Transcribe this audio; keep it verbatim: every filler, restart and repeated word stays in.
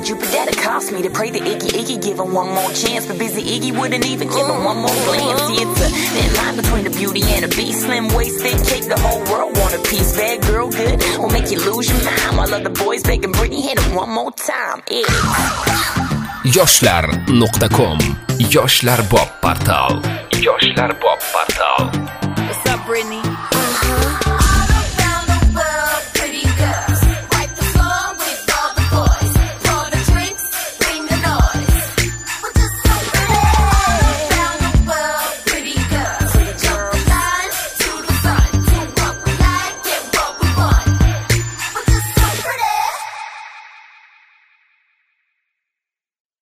Jupiter that it cost me to pray to Iggy. Iggy give him one more chance, but busy Iggy wouldn't even give him one more glance. See, it's a thin line between the beauty and the beast. Slim waist, thick cake, the whole world want a piece. Bad girl good will make you lose your mind, while other boys begging Britney hit him one more time. yoshlar nuqta com yoshlar bob portal yoshlar bob portal